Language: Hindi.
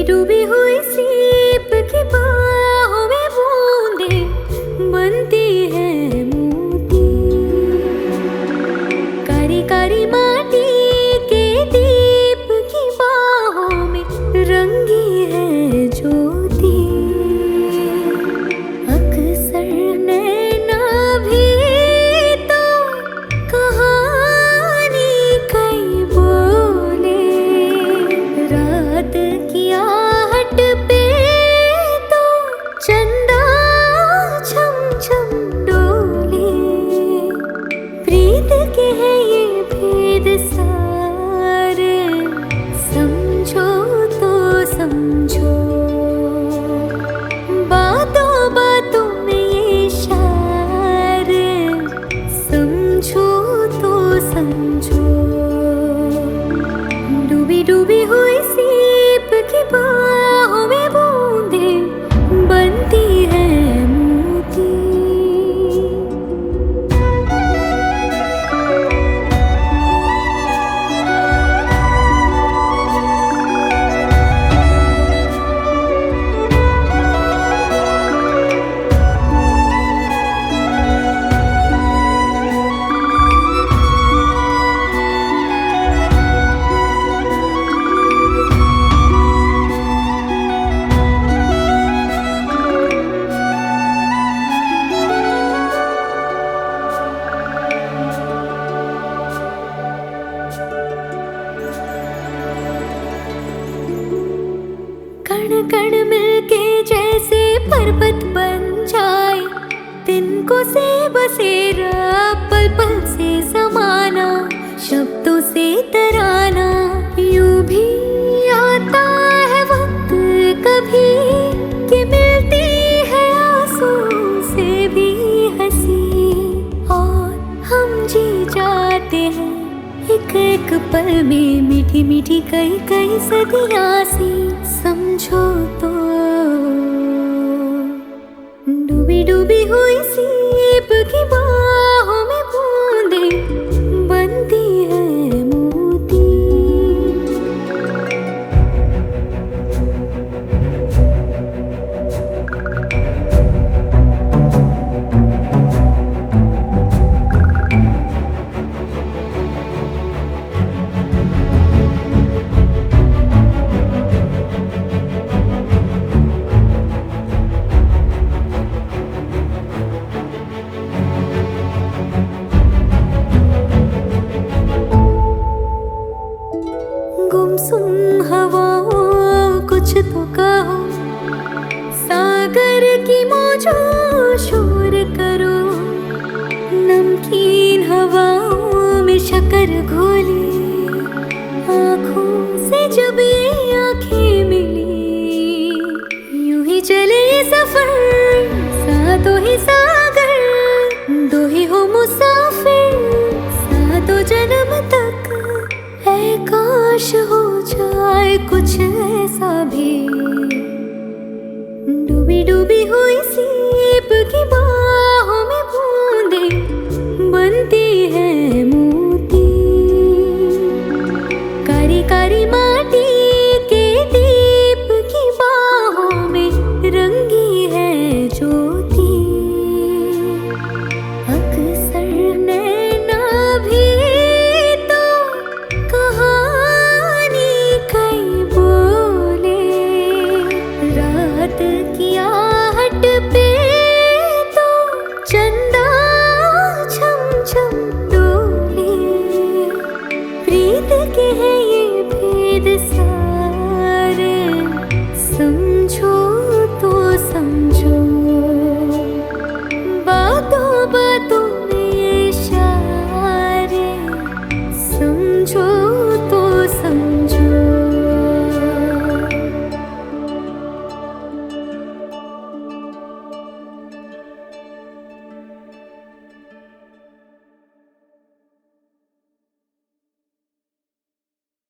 डूबी हुई सीप की बाहों में बूंदे बनती है मोती। कारी कारी माटी के दीप की बाहों में रंगी है ज्योति। अक्सर नैना भी तो कहानी कई बोले। रात की आहट पे तो चंदा छम छम डोले। प्रीत के है ये भेद सारे, समझो तो समझो। बातों बातों में ये शार, समझो तो समझो। डूबी डूबी हुई सीप की बाहों में बूंदे बनती है मोती। कण कण मिलके जैसे पर्वत बन जाए, तिनको से बसेरा पल पल से जमाना। शब्दों से तराना यूं भी आता है वक्त कभी, कि मिलती है आंसू से भी हंसी। और हम जी जाते हैं एक एक पल में मीठी मीठी कई कई सदियां सी। समझो तो डूबी डूबी हुई सीप की बाहों में बूंदे बनती है मोती। गुमसुम हवाओं कुछ तो कहो, सागर की मौजों शोर करो। नमकीन हवाओं में शक्कर घोले, आँखों से जब ये आँखें मिली, यूं ही चले सफर सातों ही सागर। दो ही हो मुसाफिर सातों जन्म तक, ऐ काश हो जाए कुछ ऐसा भी। डूबी डूबी हुई सीप की बाहों में बूंदे बनती है मोती। कारी कारी